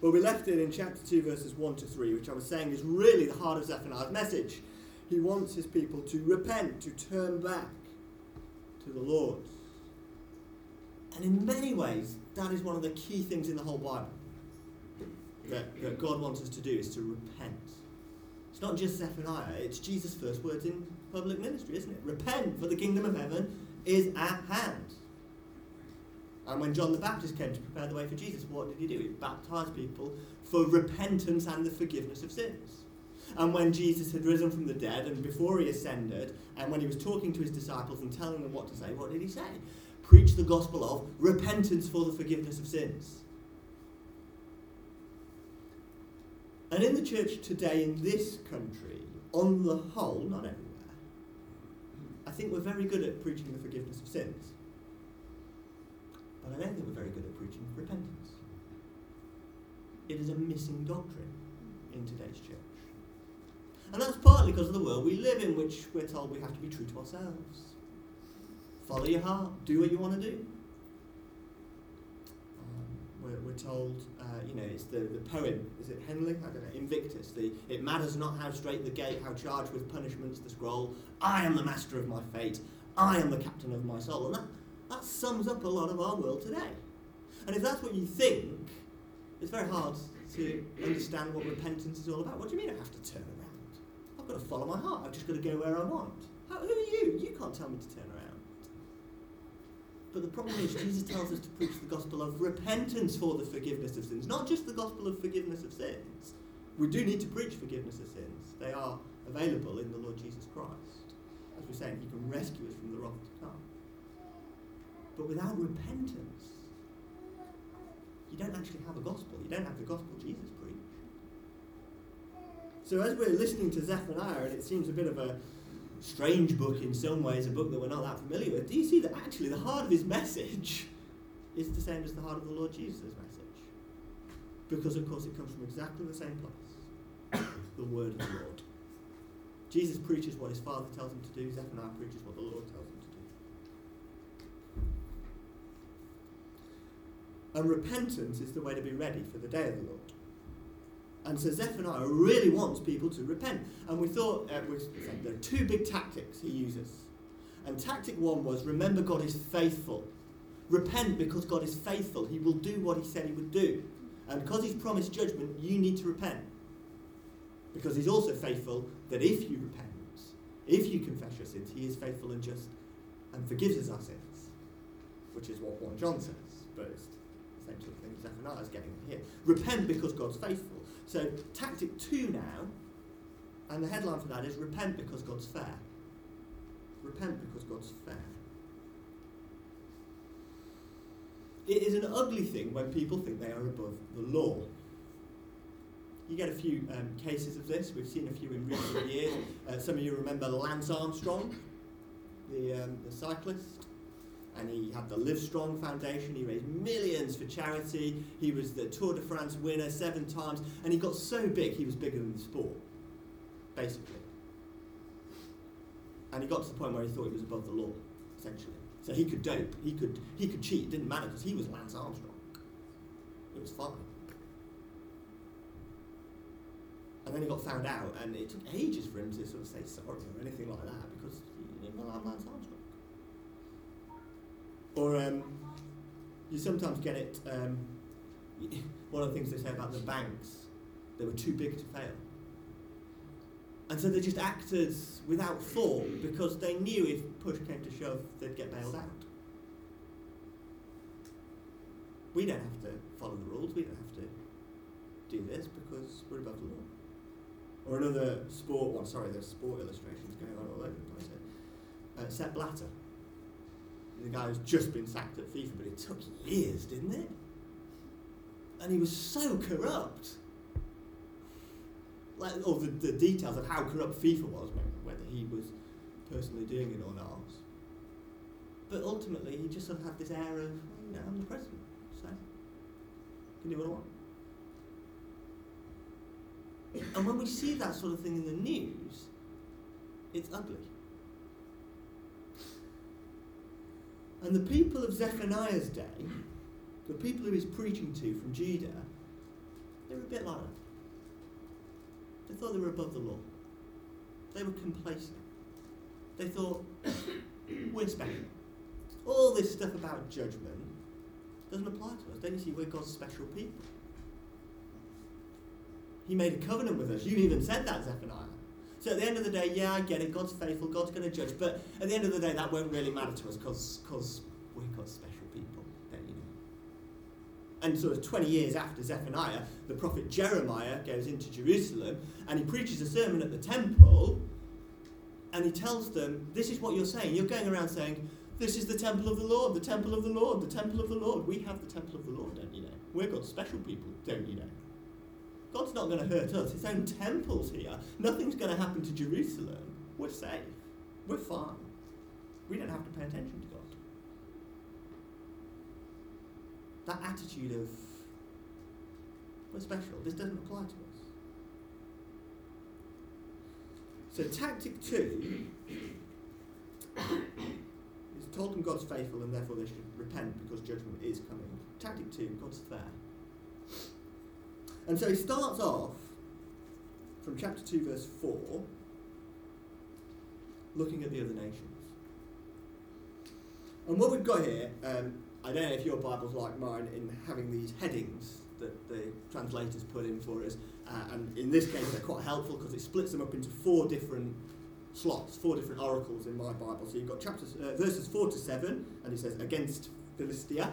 Well, we left it in chapter 2, verses 1 to 3, which I was saying is really the heart of Zephaniah's message. He wants his people to repent, to turn back to the Lord. And in many ways, that is one of the key things in the whole Bible that God wants us to do, is to repent. It's not just Zephaniah, it's Jesus' first words in public ministry, isn't it? Repent, for the kingdom of heaven is at hand. And when John the Baptist came to prepare the way for Jesus, what did he do? He baptized people for repentance and the forgiveness of sins. And when Jesus had risen from the dead, and before he ascended, and when he was talking to his disciples and telling them what to say, what did he say? Preach the gospel of repentance for the forgiveness of sins. And in the church today, in this country, on the whole, not everywhere, I think we're very good at preaching the forgiveness of sins. But I don't think we're very good at preaching repentance. It is a missing doctrine in today's church. And that's partly because of the world we live in, which we're told we have to be true to ourselves. Follow your heart. Do what you want to do. We're told, it's the poem, is it Henley? I don't know, Invictus. It matters not how straight the gate, how charged with punishments the scroll. I am the master of my fate. I am the captain of my soul. And that sums up a lot of our world today. And if that's what you think, it's very hard to understand what repentance is all about. What do you mean I have to turn around? I've got to follow my heart. I've just got to go where I want. Who are you? You can't tell me to turn around. But the problem is, Jesus tells us to preach the gospel of repentance for the forgiveness of sins. Not just the gospel of forgiveness of sins. We do need to preach forgiveness of sins. They are available in the Lord Jesus Christ. As we're saying, he can rescue us from the wrath to come. But without repentance, you don't actually have a gospel. You don't have the gospel Jesus preached. So as we're listening to Zephaniah, and it seems a bit of a strange book in some ways, a book that we're not that familiar with, do you see that actually the heart of his message is the same as the heart of the Lord Jesus' message? Because, of course, it comes from exactly the same place, the word of the Lord. Jesus preaches what his Father tells him to do. Zephaniah preaches what the Lord tells him to do. And repentance is the way to be ready for the day of the Lord. And so Zephaniah really wants people to repent. And we thought, there are two big tactics he uses. And tactic one was, remember God is faithful. Repent because God is faithful. He will do what he said he would do. And because he's promised judgment, you need to repent. Because he's also faithful that if you repent, if you confess your sins, he is faithful and just and forgives us our sins. Which is what 1 John says. But it's the same sort of thing Zephaniah is getting here. Repent because God's faithful. So tactic 2 now, and the headline for that is repent because God's fair. Repent because God's fair. It is an ugly thing when people think they are above the law. You get a few cases of this. We've seen a few in recent years. Some of you remember Lance Armstrong, the cyclist. And he had the Livestrong Foundation. He raised millions for charity. He was the Tour de France winner 7 times. And he got so big, he was bigger than the sport, basically. And he got to the point where he thought he was above the law, essentially. So he could dope. He could cheat. It didn't matter because he was Lance Armstrong. It was fine. And then he got found out, and it took ages for him to sort of say sorry or anything like that because, well, I'm Lance Armstrong. Or you sometimes get it, one of the things they say about the banks, they were too big to fail. And so they just acted without thought because they knew if push came to shove, they'd get bailed out. We don't have to follow the rules, we don't have to do this because we're above the law. Or another sport one, there's sport illustrations going on all over the place here. Sepp Blatter. The guy who's just been sacked at FIFA, but it took years, didn't it? And he was so corrupt. Or the details of how corrupt FIFA was, whether he was personally doing it or not. But ultimately, he just sort of had this air of, I'm the president, so I can do what I want. And when we see that sort of thing in the news, it's ugly. And the people of Zephaniah's day, the people who he's preaching to from Judah, They were a bit like that. They thought they were above the law. They were complacent. They thought, we're special. All this stuff about judgment doesn't apply to us. Don't you see, we're God's special people. He made a covenant with us. You even said that, Zephaniah. So at the end of the day, yeah, I get it, God's faithful, God's going to judge, but at the end of the day, that won't really matter to us because we're God's special people, don't you know? And sort of 20 years after Zephaniah, the prophet Jeremiah goes into Jerusalem and he preaches a sermon at the temple and he tells them, this is what you're saying. You're going around saying, this is the temple of the Lord, the temple of the Lord, the temple of the Lord. We have the temple of the Lord, don't you know? We're God's special people, don't you know? God's not going to hurt us. His own temple's here. Nothing's going to happen to Jerusalem. We're safe. We're fine. We don't have to pay attention to God. That attitude of, we're special, this doesn't apply to us. So tactic 2 is told them God's faithful and therefore they should repent because judgment is coming. Tactic 2, God's fair. And so he starts off from chapter 2 verse 4 looking at the other nations. And what we've got here, I don't know if your Bible's like mine in having these headings that the translators put in for us, and in this case they're quite helpful because it splits them up into 4 different slots, 4 different oracles in my Bible. So you've got verses 4 to 7, and it says against Philistia.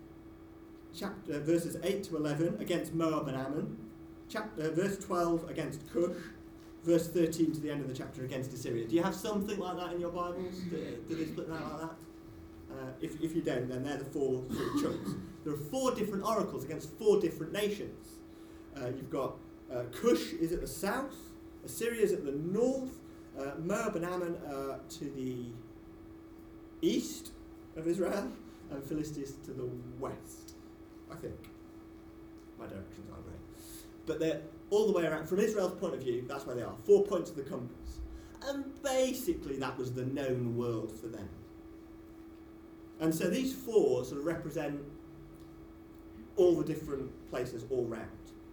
Verses 8 to 11 against Moab and Ammon. Verse 12 against Cush. Verse 13 to the end of the chapter against Assyria. Do you have something like that in your Bibles? Do they split that like that? If you don't, then they're the 4 sort of chunks. There are 4 different oracles against 4 different nations. You've got Cush is at the south, Assyria is at the north, Moab and Ammon to the east of Israel, and Philistia is to the west, I think. My directions aren't great. But they're all the way around. From Israel's point of view, that's where they are. 4 points of the compass. And basically that was the known world for them. And so these 4 sort of represent all the different places all round.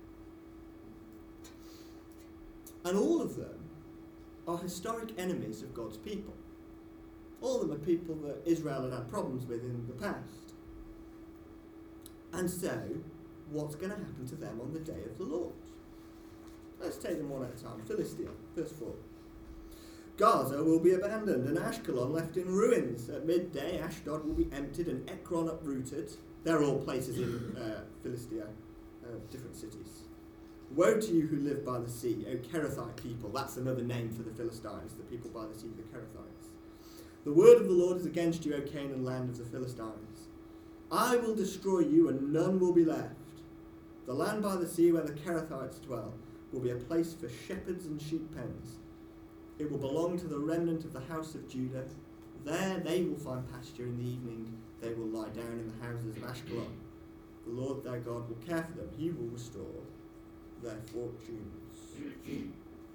And all of them are historic enemies of God's people. All of them are people that Israel had had problems with in the past. And so, what's going to happen to them on the day of the Lord? Let's take them one at a time. Philistia, verse 4. Gaza will be abandoned and Ashkelon left in ruins. At midday, Ashdod will be emptied and Ekron uprooted. They're all places in Philistia, different cities. Woe to you who live by the sea, O Kerethite people. That's another name for the Philistines, the people by the sea, the Kerethites. The word of the Lord is against you, O Canaan land of the Philistines. I will destroy you and none will be left. The land by the sea where the Kerethites dwell will be a place for shepherds and sheep pens. It will belong to the remnant of the house of Judah. There they will find pasture in the evening. They will lie down in the houses of Ashkelon. The Lord their God will care for them. He will restore their fortunes.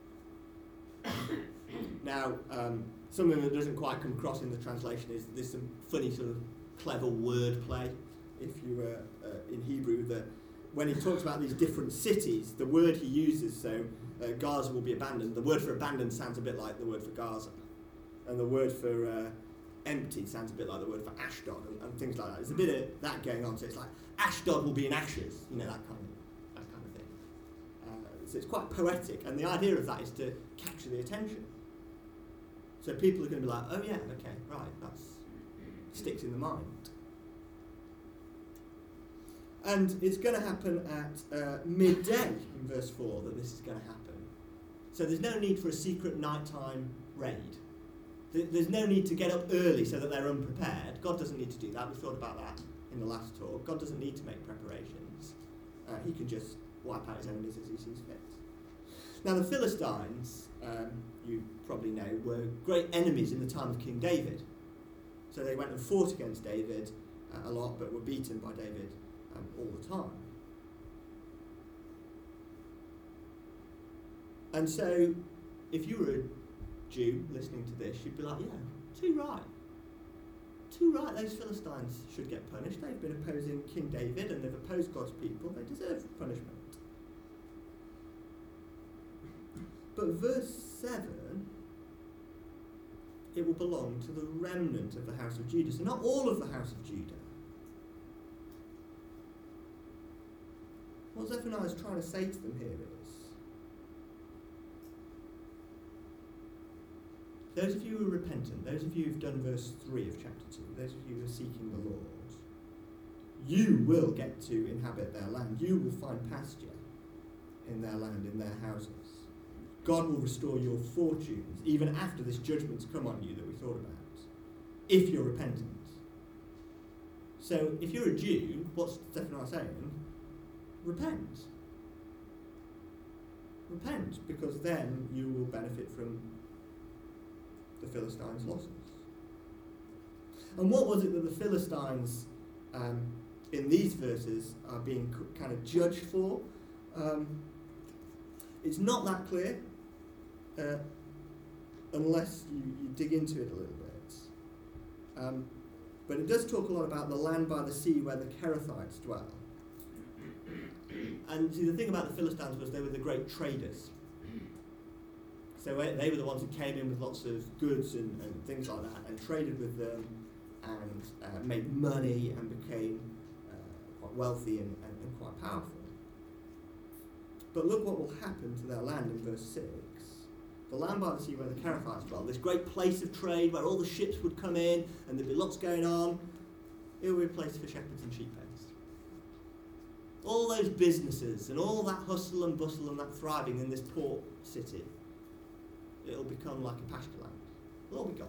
Now, something that doesn't quite come across in the translation is there's some funny sort of clever word play, if you were in Hebrew, that when he talks about these different cities, the word he uses, so Gaza will be abandoned, the word for abandoned sounds a bit like the word for Gaza. And the word for empty sounds a bit like the word for Ashdod and things like that. There's a bit of that going on, so it's like Ashdod will be in ashes, you know, that kind of thing. So it's quite poetic, and the idea of that is to capture the attention. So people are going to be like, oh yeah, okay, right, that sticks in the mind. And it's going to happen at midday in verse 4 that this is going to happen. So there's no need for a secret nighttime raid. There's no need to get up early so that they're unprepared. God doesn't need to do that. We thought about that in the last talk. God doesn't need to make preparations. He can just wipe out his enemies as he sees fit. Now the Philistines, you probably know, were great enemies in the time of King David. So they went and fought against David a lot, but were beaten by David all the time. And so, if you were a Jew listening to this, you'd be like, yeah, too right. Too right, those Philistines should get punished. They've been opposing King David and they've opposed God's people. They deserve punishment. But verse 7, it will belong to the remnant of the house of Judah. So not all of the house of Judah. What Zephaniah is trying to say to them here is, those of you who are repentant, those of you who've done verse 3 of chapter 2, those of you who are seeking the Lord, you will get to inhabit their land. You will find pasture in their land, in their houses. God will restore your fortunes, even after this judgment's come on you that we thought about, if you're repentant. So, if you're a Jew, what's Zephaniah saying? Repent. Repent, because then you will benefit from the Philistines' losses. And what was it that the Philistines, in these verses, are being kind of judged for? It's not that clear, unless you dig into it a little bit. But it does talk a lot about the land by the sea where the Kerethites dwell. And see, the thing about the Philistines was they were the great traders. So they were the ones who came in with lots of goods and things like that, and traded with them, and made money, and became quite wealthy and quite powerful. But look what will happen to their land in verse 6. The land by the sea where the Kerethites dwell, this great place of trade where all the ships would come in and there'd be lots going on, it will be a place for shepherds and sheep pens. All those businesses and all that hustle and bustle and that thriving in this port city, it'll become like a pasture land. It'll all be gone.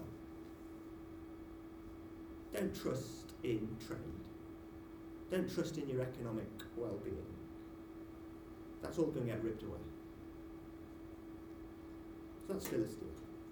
Don't trust in trade. Don't trust in your economic well-being. That's all going to get ripped away. So that's Philistia.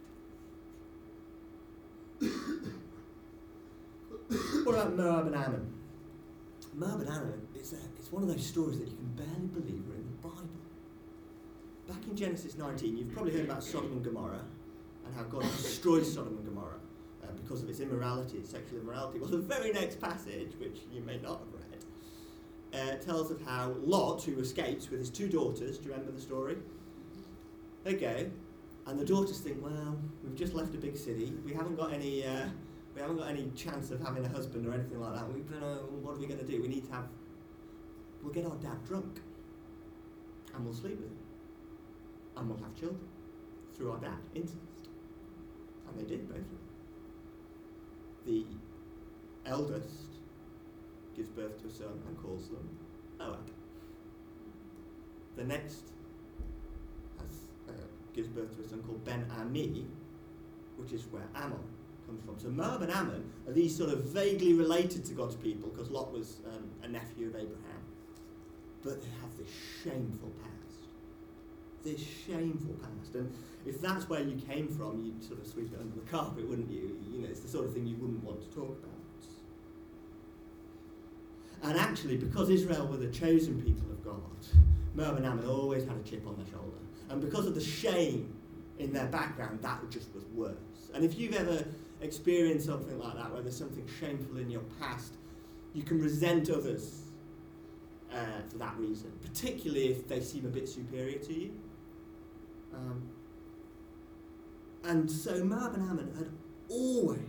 What about Moab and Ammon? Moab and Ammon, it's one of those stories that you can barely believe are in the Bible. Back in Genesis 19, you've probably heard about Sodom and Gomorrah and how God destroyed Sodom and Gomorrah because of its immorality, its sexual immorality. Well, the very next passage, which you may not have read, tells of how Lot, who escapes with his 2 daughters, do you remember the story? They go, and the daughters think, well, we've just left a big city, we haven't got any chance of having a husband or anything like that. We don't know, what are we going to do? We'll get our dad drunk, and we'll sleep with him, and we'll have children through our dad, incest. And they did, both of them. The eldest gives birth to a son and calls them Moab. The next gives birth to a son called Ben-Ami, which is where Ammon comes from. So Moab and Ammon are these sort of vaguely related to God's people, because Lot was a nephew of Abraham. But they have this shameful past. This shameful past. And if that's where you came from, you'd sort of sweep it under the carpet, wouldn't you? You know, it's the sort of thing you wouldn't want to talk about. And actually, because Israel were the chosen people of God, Moab and Ammon always had a chip on their shoulder. And because of the shame in their background, that just was worse. And if you've ever experienced something like that, where there's something shameful in your past, you can resent others for that reason, particularly if they seem a bit superior to you. And so Moab and Ammon had always,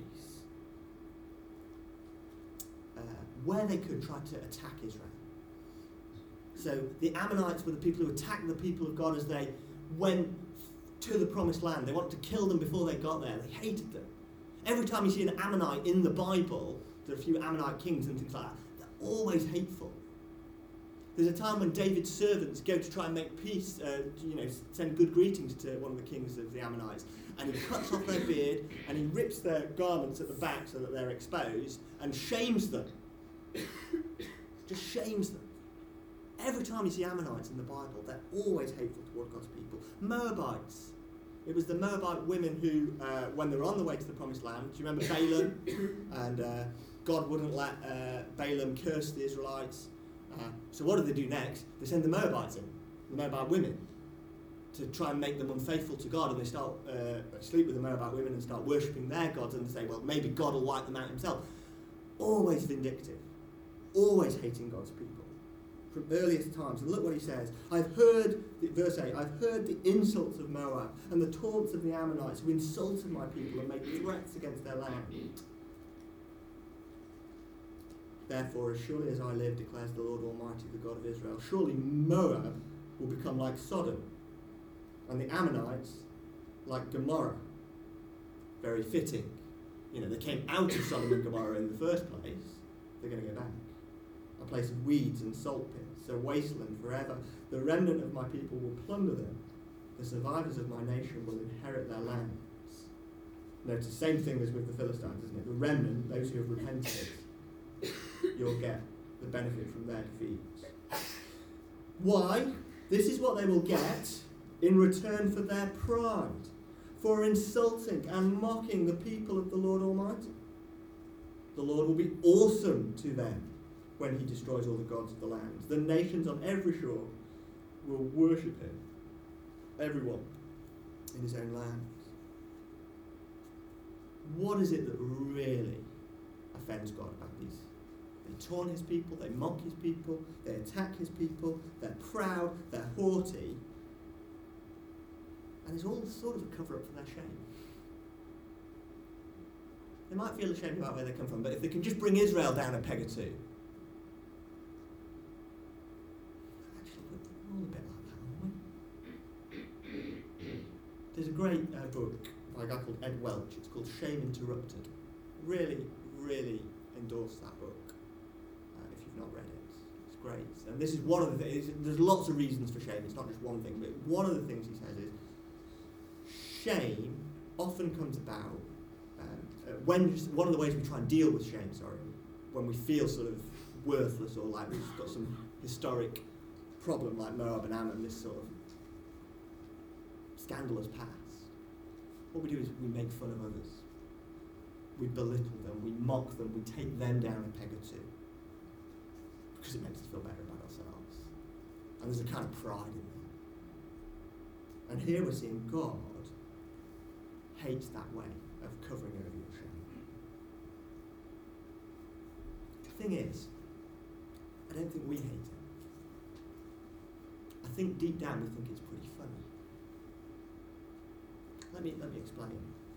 where they could, tried to attack Israel. So the Ammonites were the people who attacked the people of God as they went to the promised land. They wanted to kill them before they got there. They hated them. Every time you see an Ammonite in the Bible, there are a few Ammonite kings and things like that, they're always hateful. There's a time when David's servants go to try and make peace, send good greetings to one of the kings of the Ammonites, and he cuts off their beard and he rips their garments at the back so that they're exposed and shames them. Just shames them. Every time you see Ammonites in the Bible, they're always hateful toward God's people. Moabites. It was the Moabite women who, when they were on the way to the promised land, do you remember Balaam? And God wouldn't let Balaam curse the Israelites. So what do they do next? They send the Moabites in, the Moabite women, to try and make them unfaithful to God. And they start sleep with the Moabite women and start worshipping their gods, and they say, well, maybe God will wipe them out himself. Always vindictive. Always hating God's people. from earliest times. And look what he says. Verse 8, I've heard the insults of Moab and the taunts of the Ammonites who insulted my people and made threats against their land. Therefore, as surely as I live, declares the Lord Almighty, the God of Israel, surely Moab will become like Sodom, and the Ammonites like Gomorrah. Very fitting. You know, they came out of Sodom and Gomorrah in the first place. They're going to go back. A place of weeds and salt pits, a wasteland forever. The remnant of my people will plunder them. The survivors of my nation will inherit their lands. Notice the same thing as with the Philistines, isn't it? The remnant, those who have repented, you'll get the benefit from their defeats. Why? This is what they will get in return for their pride, for insulting and mocking the people of the Lord Almighty. The Lord will be awesome to them when he destroys all the gods of the land. The nations on every shore will worship him, everyone in his own land. What is it that really offends God about these? They taunt his people, they mock his people, they attack his people, they're proud, they're haughty, and it's all sort of a cover-up for their shame. They might feel ashamed about where they come from, but if they can just bring Israel down a peg or two, actually, we're all a bit like that, aren't we? There's a great book by a guy called Ed Welch. It's called Shame Interrupted. Really, really endorse that book if you've not read it. It's great. And this is one of the things. There's lots of reasons for shame. It's not just one thing, but one of the things he says is shame often comes about when one of the ways we try and deal with shame, when we feel sort of worthless or like we've got some historic problem like Moab and Ammon, this sort of scandalous past. What we do is we make fun of others. We belittle them, we mock them, we take them down a peg or two because it makes us feel better about ourselves. And there's a kind of pride in that. And here we're seeing God hates that way of covering over your shame. The thing is, I don't think we hate it. I think deep down we think it's pretty funny. Let me explain.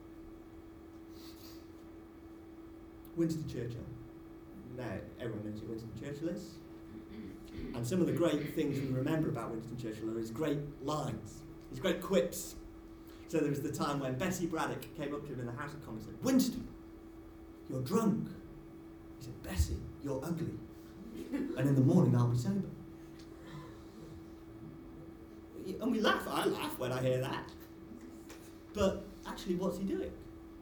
Winston Churchill. Now, everyone knows who Winston Churchill is. And some of the great things we remember about Winston Churchill are his great lines, his great quips. So there was the time when Bessie Braddock came up to him in the House of Commons and said, "Winston, you're drunk." He said, "Bessie, you're ugly. And in the morning I'll be sober." And we laugh. I laugh when I hear that. But actually, what's he doing?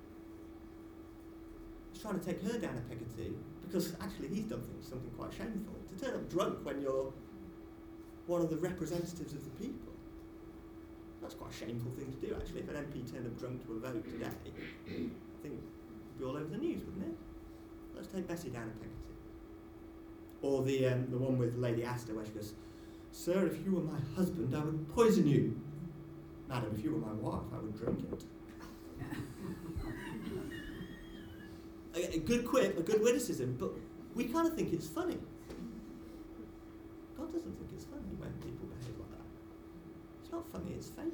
He's trying to take her down a peg or two, because actually he's done something quite shameful. To turn up drunk when you're one of the representatives of the people. That's quite a shameful thing to do, actually. If an MP turned up drunk to a vote today, I think it'd be all over the news, wouldn't it? Let's take Bessie down a peg or two. Or the one with Lady Astor, where she goes, "Sir, if you were my husband, I would poison you. Madam, if you were my wife, I would drink it." A good quip, a good witticism, but we kind of think it's funny. God doesn't think it's funny when people behave like that. It's not funny, it's fatal.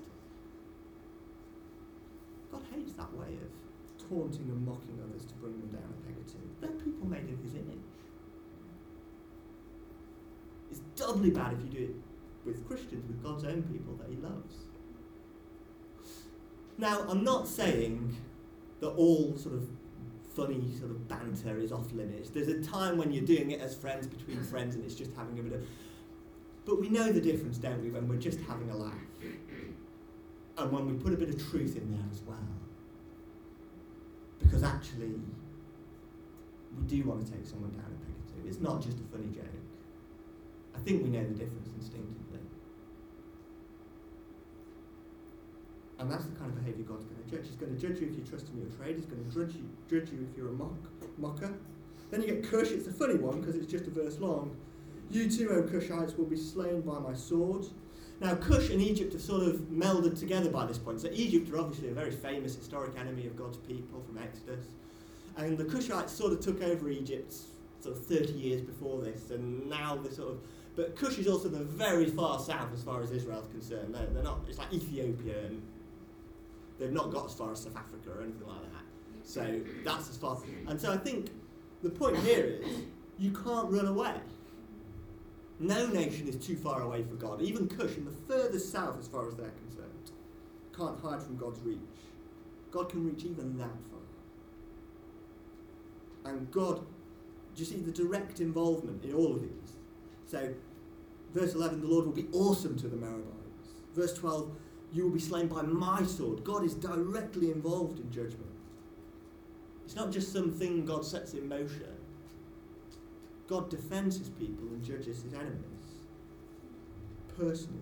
God hates that way of taunting and mocking others to bring them down a peg or two. They're people made in his image. It's doubly bad if you do it with Christians, with God's own people that he loves. Now, I'm not saying that all sort of funny sort of banter is off limits. There's a time when you're doing it as friends, between friends, and it's just having a bit of... But we know the difference, don't we, when we're just having a laugh. And when we put a bit of truth in there as well. Because actually, we do want to take someone down a peg or two. It's not just a funny joke. I think we know the difference instinctively. And that's the kind of behaviour God's going to judge. He's going to judge you if you trust in your trade. He's going to judge you if you're a mocker. Then you get Cush. It's a funny one because it's just a verse long. "You too, O Cushites, will be slain by my sword." Now, Cush and Egypt have sort of melded together by this point. So Egypt are obviously a very famous historic enemy of God's people from Exodus. And the Cushites sort of took over Egypt sort of 30 years before this. And now they're sort of But Cush is also the very far south as far as Israel's concerned. They're not, it's like Ethiopia, and they've not got as far as South Africa or anything like that. So that's as far. And so I think the point here is you can't run away. No nation is too far away for God. Even Cush, in the furthest south as far as they're concerned, can't hide from God's reach. God can reach even that far. And God, do you see the direct involvement in all of these? So, verse 11, the Lord will be awesome to the Moabites. Verse 12, you will be slain by my sword. God is directly involved in judgment. It's not just something God sets in motion. God defends his people and judges his enemies personally.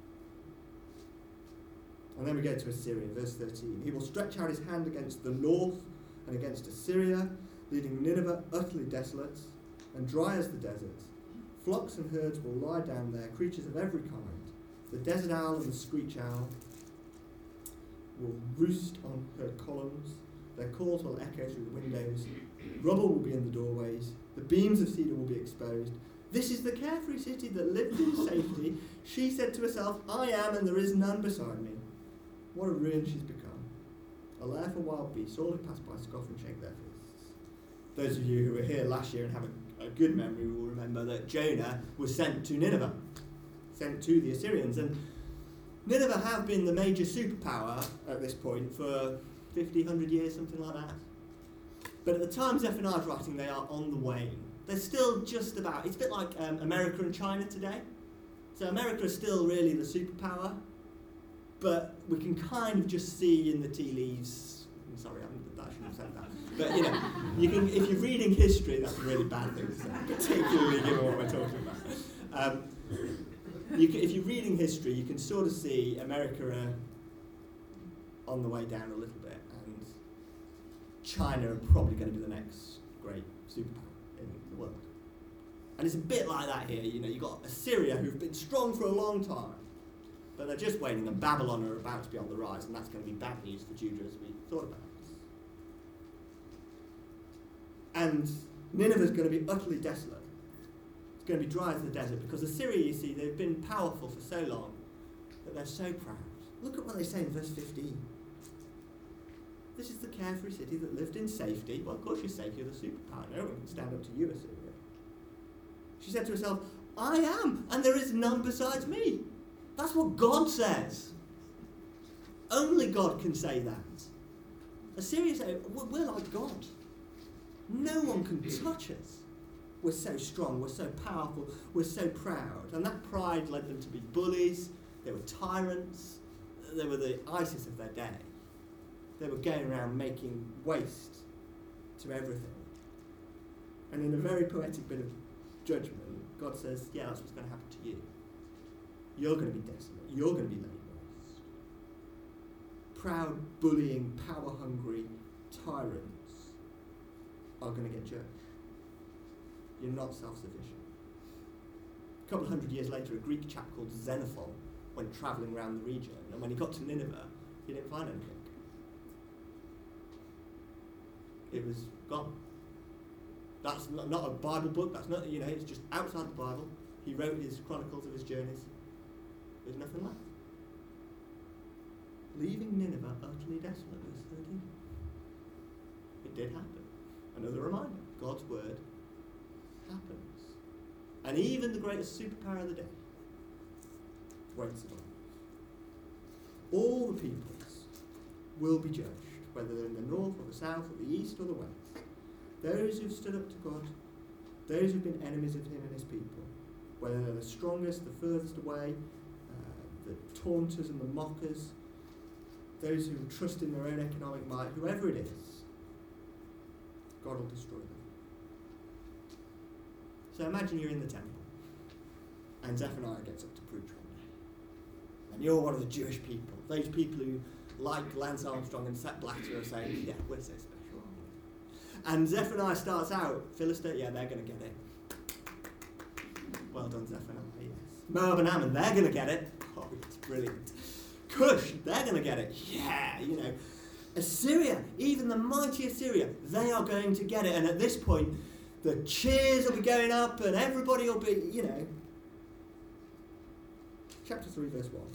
And then we go to Assyria, verse 13. He will stretch out his hand against the north and against Assyria, leaving Nineveh utterly desolate and dry as the desert. Flocks and herds will lie down there, creatures of every kind. The desert owl and the screech owl will roost on her columns. Their calls will echo through the windows. Rubble will be in the doorways. The beams of cedar will be exposed. This is the carefree city that lived in safety. She said to herself, I am, and there is none beside me. What a ruin she's become. A lair for wild beasts. All who pass by scoff and shake their fists. Those of you who were here last year and have a good memory will remember that Jonah was sent to Nineveh, sent to the Assyrians. And Nineveh have been the major superpower at this point for 50, 100 years, something like that. But at the time Zephaniah's writing, they are on the wane. They're still just about, it's a bit like America and China today. So America is still really the superpower, but we can kind of just see in the tea leaves, I shouldn't have said that. But you can, if you're reading history, that's a really bad thing to say, particularly given what we're talking about. If you're reading history, you can sort of see America on the way down a little bit, and China are probably going to be the next great superpower in the world. And it's a bit like that here. You've got Assyria, who've been strong for a long time, but they're just waiting, and Babylon are about to be on the rise, and that's going to be bad news for Judah, as we thought about. And Nineveh's going to be utterly desolate. It's going to be dry as the desert, because Assyria, you see, they've been powerful for so long that they're so proud. Look at what they say in verse 15. This is the carefree city that lived in safety. Well, of course you're safe, you're the superpower. No one can stand up to you, Assyria. She said to herself, I am, and there is none besides me. That's what God says. Only God can say that. Assyria say, we're like God. No one can touch us. We're so strong, we're so powerful, we're so proud. And that pride led them to be bullies, they were tyrants, they were the ISIS of their day. They were going around making waste to everything. And in a very poetic bit of judgment, God says, yeah, that's what's going to happen to you. You're going to be desolate. You're going to be laid waste. Proud, bullying, power-hungry tyrants are going to get judged. You're not self-sufficient. A couple of hundred years later, a Greek chap called Xenophon went travelling around the region, and when he got to Nineveh, he didn't find anything. It was gone. That's not a Bible book, that's not, it's just outside the Bible. He wrote his chronicles of his journeys. There's nothing left. Leaving Nineveh utterly desolate, verse 13. It did happen. Another reminder, God's word happens. And even the greatest superpower of the day won't survive. All the peoples will be judged, whether they're in the north or the south or the east or the west. Those who've stood up to God, those who've been enemies of him and his people, whether they're the strongest, the furthest away, the taunters and the mockers, those who trust in their own economic might, whoever it is, God will destroy them. So imagine you're in the temple, and Zephaniah gets up to preach one day. And you're one of the Jewish people, those people who, like Lance Armstrong and Sepp Blatter, are saying, yeah, we're so special, aren't we? And Zephaniah starts out, Philistine, yeah, they're going to get it. Well done, Zephaniah, yes. Moab and Ammon, they're going to get it. Oh, it's brilliant. Cush, they're going to get it. Yeah, Assyria, even the mighty Assyria, they are going to get it. And at this point, the cheers will be going up and everybody will be, chapter 3, verse 1.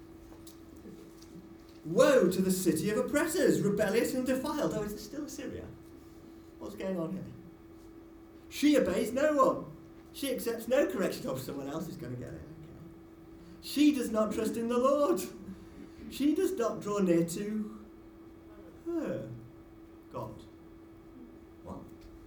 Woe to the city of oppressors, rebellious and defiled. Oh, is it still Assyria? What's going on here? She obeys no one. She accepts no correction. Oh, someone else is going to get it. Okay. She does not trust in the Lord. She does not draw near to her God. What?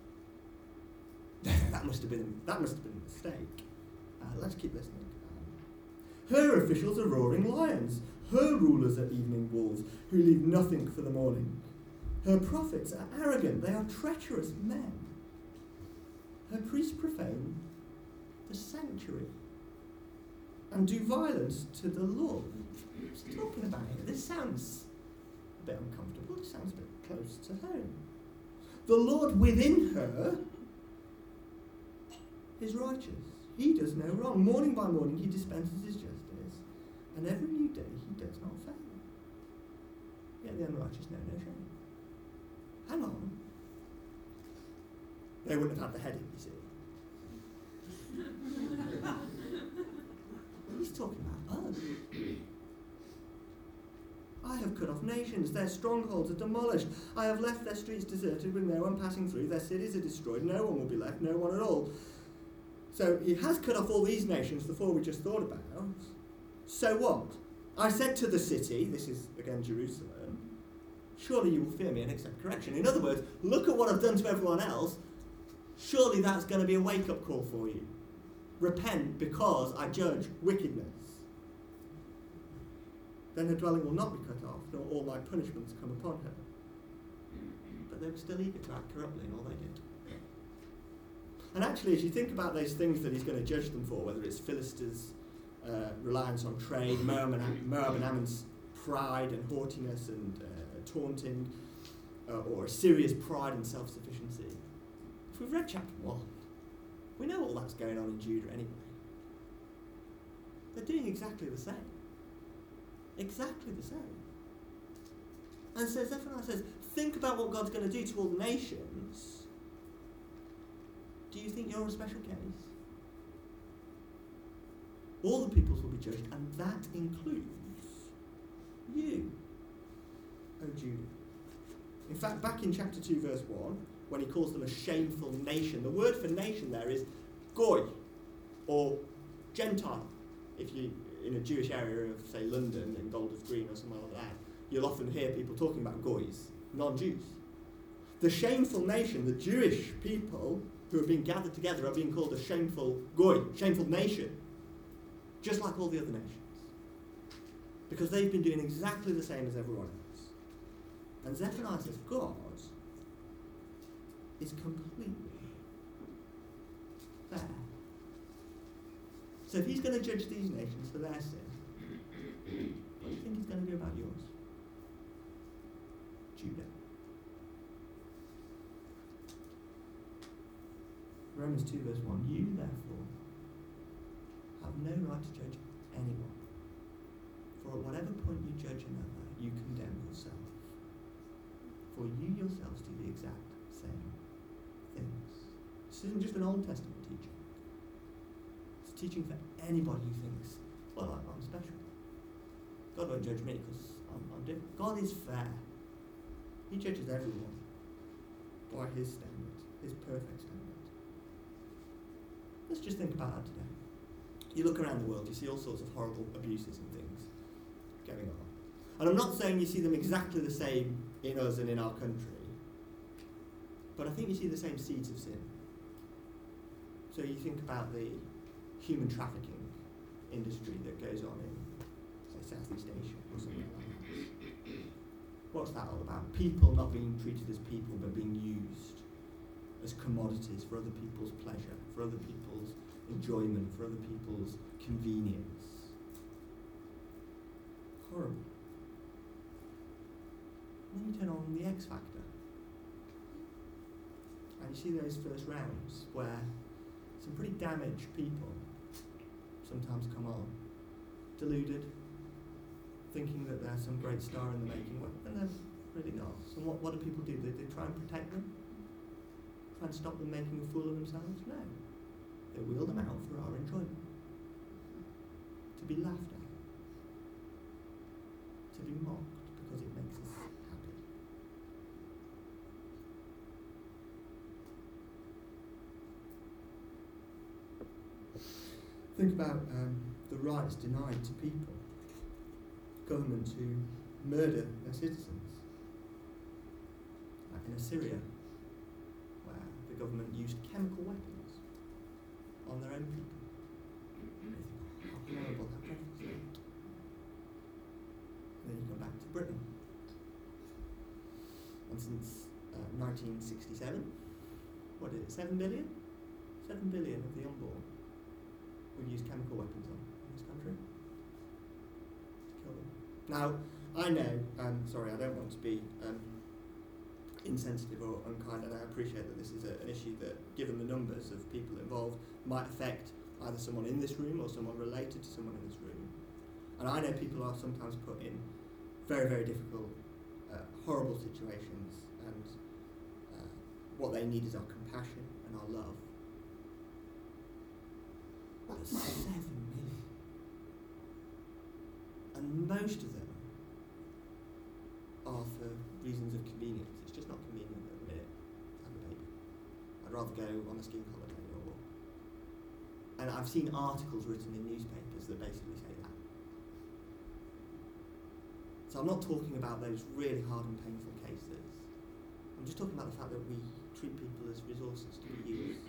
that must have been a mistake. Let's keep listening. Her officials are roaring lions. Her rulers are evening wolves who leave nothing for the morning. Her prophets are arrogant. They are treacherous men. Her priests profane the sanctuary and do violence to the Lord. What's he talking about here? This sounds a bit uncomfortable. It sounds a bit close to home. The Lord within her is righteous. He does no wrong. Morning by morning he dispenses his justice, and every new day he does not fail. Yet the unrighteous know no shame. Hang on. They wouldn't have had the heading, you see. He's talking about us. I have cut off nations, their strongholds are demolished. I have left their streets deserted with no one passing through. Their cities are destroyed, no one will be left, no one at all. So he has cut off all these nations, the four we just thought about. So what? I said to the city, this is again Jerusalem, surely you will fear me and accept correction. In other words, look at what I've done to everyone else. Surely that's going to be a wake-up call for you. Repent because I judge wickedness. Then her dwelling will not be cut off, nor all my punishments come upon her. But they were still eager to act corruptly in all they did. And actually, as you think about those things that he's going to judge them for, whether it's Philistines' reliance on trade, Moab and Ammon's pride and haughtiness and taunting, or Assyria's pride and self-sufficiency, if we've read chapter 1, we know all that's going on in Judah anyway. They're doing exactly the same. Exactly the same. And so Zephaniah says, think about what God's going to do to all the nations. Do you think you're a special case? All the peoples will be judged, and that includes you, O Judah. In fact, back in chapter 2, verse 1, when he calls them a shameful nation, the word for nation there is goy, or Gentile. If you in a Jewish area of, say, London, in Golders Green or somewhere like that, you'll often hear people talking about goys, non-Jews. The shameful nation, the Jewish people who are being gathered together, are being called a shameful goy, shameful nation, just like all the other nations. Because they've been doing exactly the same as everyone else. And Zephaniah says God is completely fair. So if he's going to judge these nations for their sin, what do you think he's going to do about yours? Judah. Romans 2 verse 1, you therefore have no right to judge anyone, for at whatever point you judge another, you condemn yourself, for you yourselves do the exact same things. This isn't just an Old Testament teaching. It's a teaching for anybody who thinks, well, I'm special. God won't judge me because I'm different. God is fair. He judges everyone by his standard, his perfect standard. Let's just think about that today. You look around the world, you see all sorts of horrible abuses and things going on. And I'm not saying you see them exactly the same in us and in our country, but I think you see the same seeds of sin. So you think about the human trafficking industry that goes on in, say, Southeast Asia or something like that. What's that all about? People not being treated as people, but being used as commodities for other people's pleasure, for other people's enjoyment, for other people's convenience. Horrible. And then you turn on the X Factor, and you see those first rounds where some pretty damaged people sometimes come on, deluded, thinking that they're some great star in the making, and they're really not. So what do people do? They try and protect them? Try and stop them making a fool of themselves? No. They wheel them out for our enjoyment. To be laughed at, to be mocked because it makes us happy. Think about the rights denied to people, governments who murder their citizens. Like in Assyria, where the government used chemical weapons on their own people. How horrible, how dreadful is that? And then you come back to Britain. And since 1967, what is it, 7 billion? 7 billion of the unborn we've used chemical weapons on in this country to kill them. Now, I know, sorry, I don't want to be insensitive or unkind, and I appreciate that this is an issue that, given the numbers of people involved, might affect either someone in this room or someone related to someone in this room. And I know people are sometimes put in very, very difficult, horrible situations, and what they need is our compassion and our love. But 7 million. And most of them are for reasons of convenience. It's just not convenient at the minute to have a baby. I'd rather go on a skiing holiday or... And I've seen articles written in newspapers that basically say that. So I'm not talking about those really hard and painful cases. I'm just talking about the fact that we treat people as resources to be used.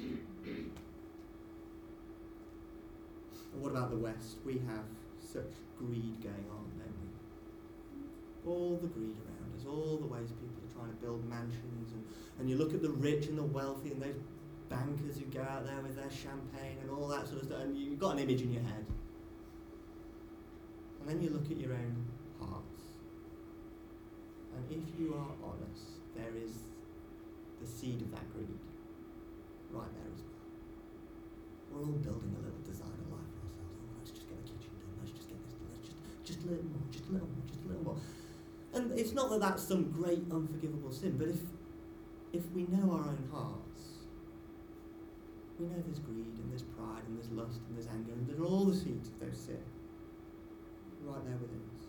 And what about the West? We have such greed going on, don't we? All the greed around us, all the ways people are trying to build mansions, and you look at the rich and the wealthy and those bankers who go out there with their champagne and all that sort of stuff, and you've got an image in your head. And then you look at your own hearts, and if you are honest, there is the seed of that greed right there as well. We're all building a little designer life for ourselves. Oh, let's just get a kitchen done, let's just get this done, let's just a little more, just a little more, just a little more. And it's not that that's some great unforgivable sin, but if we know our own hearts, we know there's greed and there's pride and there's lust and there's anger and there's all the seeds of those sin right there within us.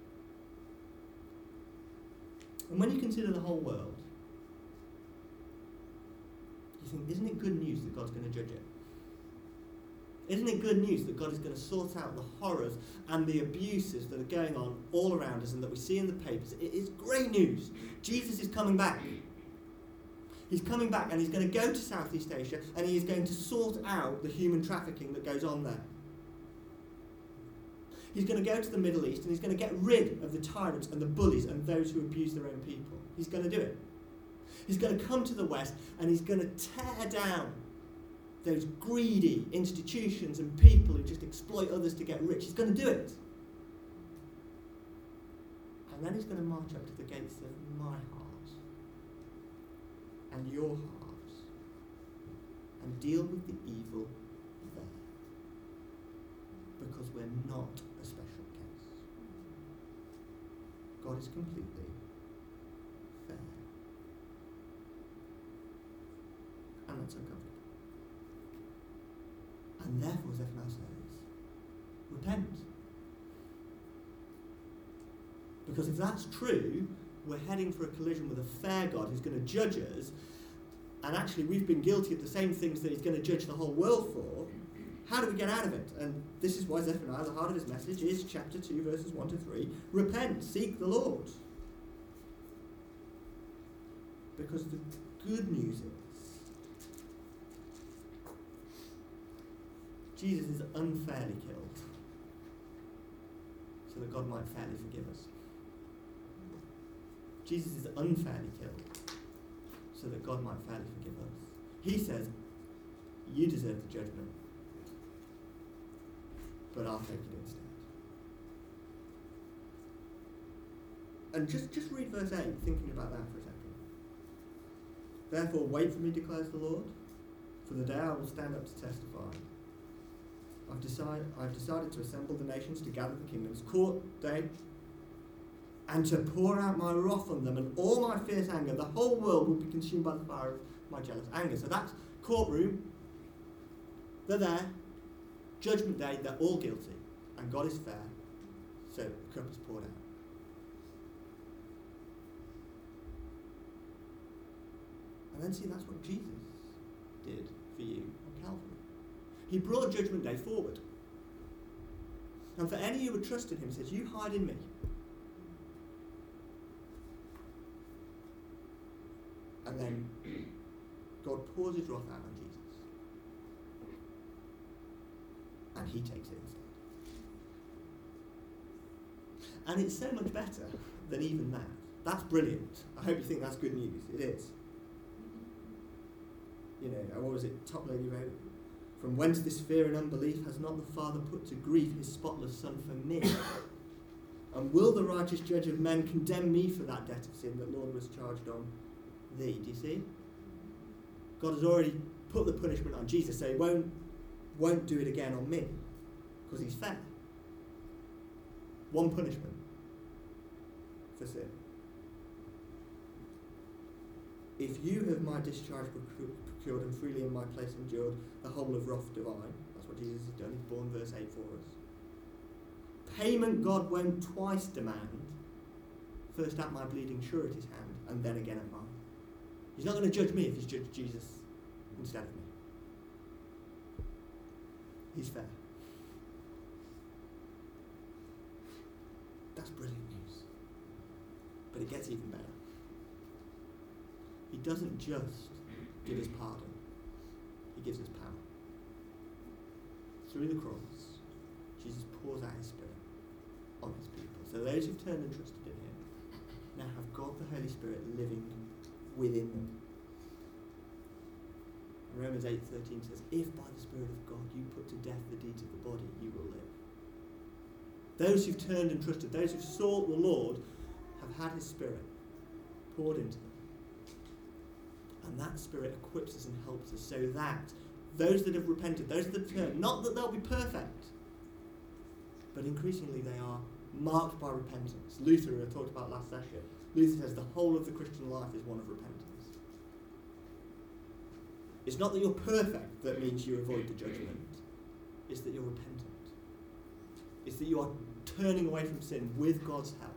And when you consider the whole world, you think, isn't it good news that God's going to judge it? Isn't it good news that God is going to sort out the horrors and the abuses that are going on all around us and that we see in the papers? It is great news. Jesus is coming back. He's coming back and he's going to go to Southeast Asia and he is going to sort out the human trafficking that goes on there. He's going to go to the Middle East and he's going to get rid of the tyrants and the bullies and those who abuse their own people. He's going to do it. He's going to come to the West and he's going to tear down those greedy institutions and people who just exploit others to get rich. He's going to do it. And then he's going to march up to the gates of my heart and your heart and deal with the evil there. Because we're not a special case. God is completely fair. And that's uncomfortable. And therefore, Zephaniah says, repent. Because if that's true, we're heading for a collision with a fair God who's going to judge us, and actually we've been guilty of the same things that he's going to judge the whole world for. How do we get out of it? And this is why Zephaniah, the heart of his message, is chapter 2, verses 1 to 3, repent, seek the Lord. Because the good news is, Jesus is unfairly killed so that God might fairly forgive us. Jesus is unfairly killed so that God might fairly forgive us. He says, you deserve the judgment, but I'll take it instead. And just read verse 8, thinking about that for a second. Therefore wait for me, declares the Lord, for the day I will stand up to testify. I've decided to assemble the nations, to gather the kingdoms, court day, and to pour out my wrath on them and all my fierce anger. The whole world will be consumed by the fire of my jealous anger. So that's courtroom. They're there. Judgment day, they're all guilty. And God is fair, so the cup is poured out. And then see, that's what Jesus did for you on Calvary. He brought Judgment Day forward. And for any who would trust in him, he says, you hide in me. And then God pours his wrath out on Jesus. And he takes it instead. And it's so much better than even that. That's brilliant. I hope you think that's good news. It is. You know, what was it? Top lady wrote, from whence this fear and unbelief has not the Father put to grief his spotless Son for me? And will the righteous judge of men condemn me for that debt of sin that Lord was charged on thee? Do you see? God has already put the punishment on Jesus, so he won't do it again on me, because he's fair. One punishment for sin. If you have my discharge procured and freely in my place endured the whole of wrath divine, that's what Jesus has done, he's borne verse 8 for us. Payment God won't twice demand, first at my bleeding surety's hand, and then again at mine. He's not going to judge me if he's judged Jesus instead of me. He's fair. That's brilliant news. But it gets even better. He doesn't just give us pardon. He gives us power. Through the cross, Jesus pours out his Spirit on his people. So those who've turned and trusted in him now have God the Holy Spirit living within them. And Romans 8:13 says, if by the Spirit of God you put to death the deeds of the body, you will live. Those who've turned and trusted, those who've sought the Lord, have had his Spirit poured into them. And that Spirit equips us and helps us so that those that have repented, those that have turned, not that they'll be perfect, but increasingly they are marked by repentance. Luther, who I talked about last session, Luther says the whole of the Christian life is one of repentance. It's not that you're perfect that means you avoid the judgment. It's that you're repentant. It's that you are turning away from sin with God's help.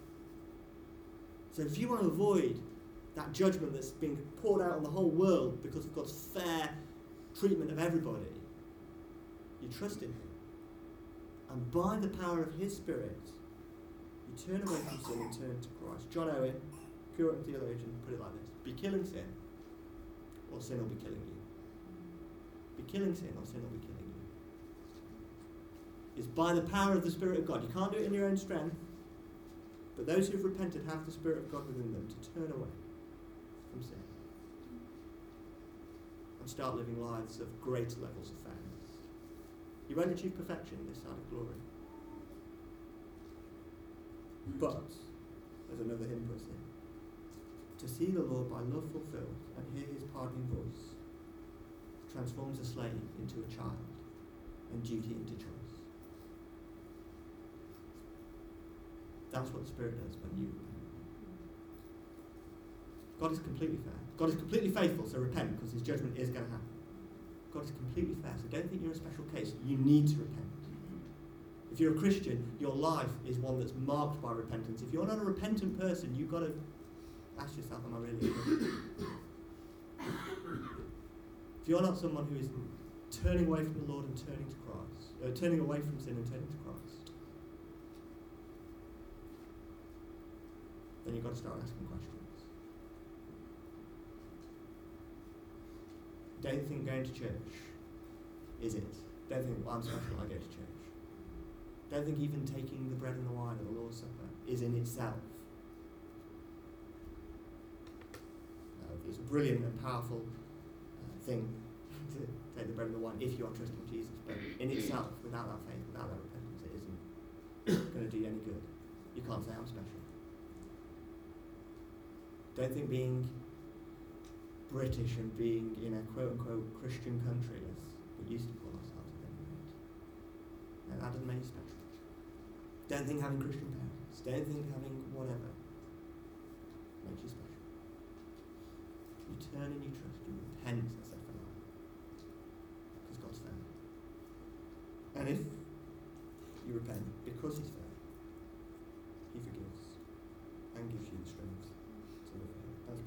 So if you want to avoid that judgment that's being poured out on the whole world because of God's fair treatment of everybody, you trust in him. And by the power of his Spirit, you turn away from sin and turn to Christ. John Owen, Puritan theologian, put it like this: be killing sin, or sin will be killing you. Be killing sin, or sin will be killing you. It's by the power of the Spirit of God. You can't do it in your own strength, but those who've repented have the Spirit of God within them to turn away from sin and start living lives of greater levels of fairness. You won't achieve perfection this side of glory. But, as another hymn puts it, to see the Lord by love fulfilled and hear his pardoning voice transforms a slave into a child and duty into choice. That's what the Spirit does when you repent. God is completely fair. God is completely faithful, so repent, because his judgment is going to happen. God is completely fair, so don't think you're a special case. You need to repent. If you're a Christian, your life is one that's marked by repentance. If you're not a repentant person, you've got to ask yourself, am I really a Christian? If you're not someone who is turning away from the Lord and turning to Christ, turning away from sin and turning to Christ, then you've got to start asking questions. Don't think going to church is it. Don't think, well, I'm special, I go to church. Don't think even taking the bread and the wine at the Lord's Supper is in itself. It's a brilliant and powerful thing to take the bread and the wine if you are trusting Jesus, but in itself, without that faith, without that repentance, it isn't going to do you any good. You can't say I'm special. Don't think being British and being in a quote-unquote Christian country, as we used to call ourselves, no, that doesn't make you special. Don't think having Christian parents, don't think having whatever makes you special. You turn and you trust, you repent, as I said for now, because God's fair. And if you you repent, because he's fair, he forgives and gives you the strength to live for him. Let's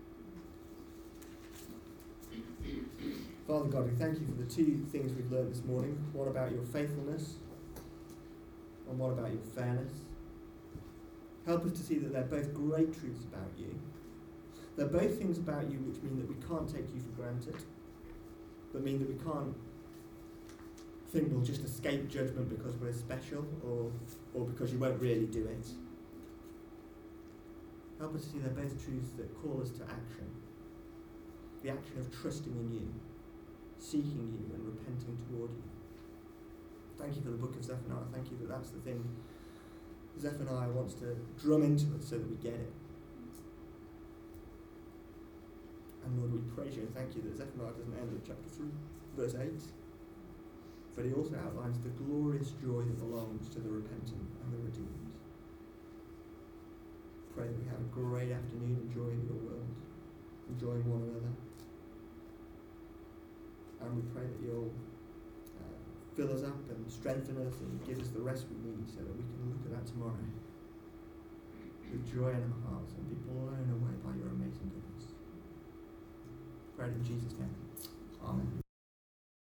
pray. Father God, we thank you for the two things we've learned this morning. One about your faithfulness and one about your fairness. Help us to see that they're both great truths about you. They're both things about you which mean that we can't take you for granted, but mean that we can't think we'll just escape judgment because we're special or because you won't really do it. Help us to see they're both truths that call us to action. The action of trusting in you, seeking you and repenting toward you. Thank you for the book of Zephaniah. Thank you that that's the thing Zephaniah wants to drum into us so that we get it. And Lord, we praise you and thank you that Zephaniah doesn't end at chapter 3, verse 8, but he also outlines the glorious joy that belongs to the repentant and the redeemed. Pray that we have a great afternoon enjoying your world, enjoying one another. And we pray that you'll fill us up and strengthen us and give us the rest we need so that we can look at that tomorrow with joy in our hearts and be blown away by your amazing goodness. Pray in Jesus' name. Amen.